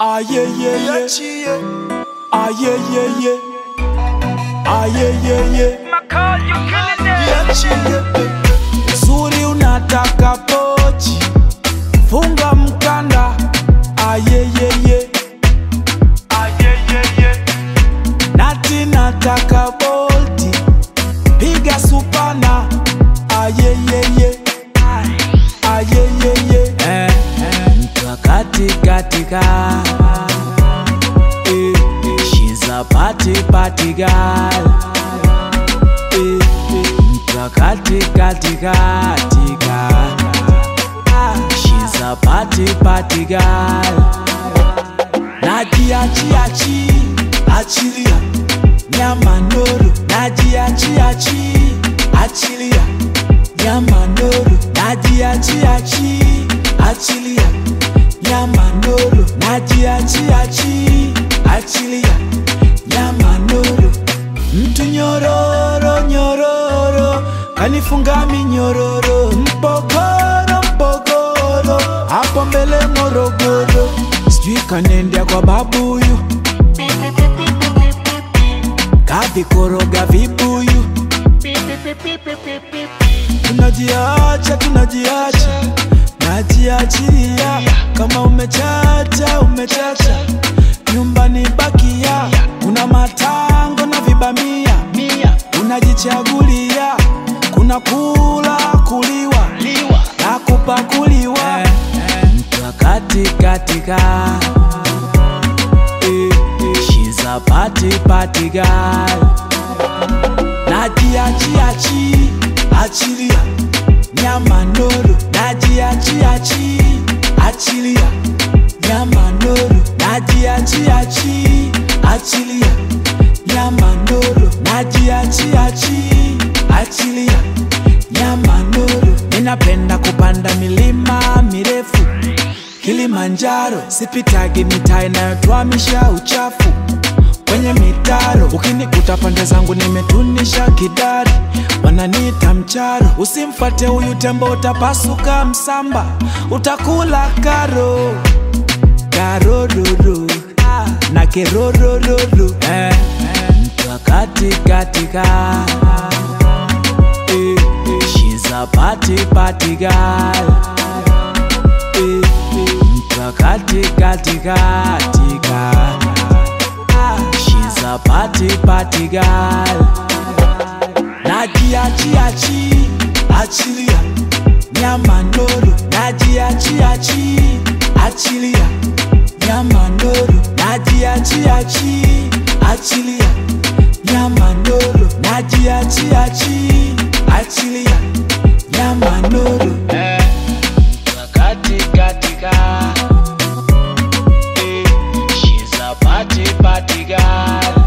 Ah yeah yeah yeah. Ah yeah yeah yeah. Ah yeah yeah yeah. Makal, you killing it. Uzuri unataka pochi, funga mkanda. Ah yeah yeah yeah. Ah yeah yeah yeah. Nati nataka bolti, piga supana. Ah yeah yeah yeah. Ah yeah yeah yeah. Mtu katika she's a party girl. Mtu katika she's a party girl. Achilia nyama nuru. Achilia nyama nuru. Achilia nyama nuru. Achilia nyama nuru. Mtu nyororo kanifunga minyororo. Mpogoro hapo mbele Morogoro. Sijui kanendea kwa babuyu, kavikoroga vibuyu. Tunajiacha, najiachilia. Kama umechacha, nyumbani bakia. Kuna matango na vibamia, unajichagulia. Kuna kuliwa na kupakuliwa. Mtu katika she's a party girl. Achilia nyama nuru. Achilia nyama nuru. Achilia nyama nuru. Achilia nyama nuru. Ninapenda kupanda milima mirefu, Kilimanjaro. Sipitagi mitaa inayotwamisha uchafu kwenye mitaro. Ukinikuta pande zangu nimetunisha kidari, wananiita mcharo. Usimfate huyu tembo, utapasuka msamba, utakula karo roro na kerororo. Mtu katika she's a party girl. Mtu katika she's a party girl. Achilia nyama nuru. Achilia nyama nuru. Achilia nyama nuru. Achilia nyama nuru. Katika she's a party girl.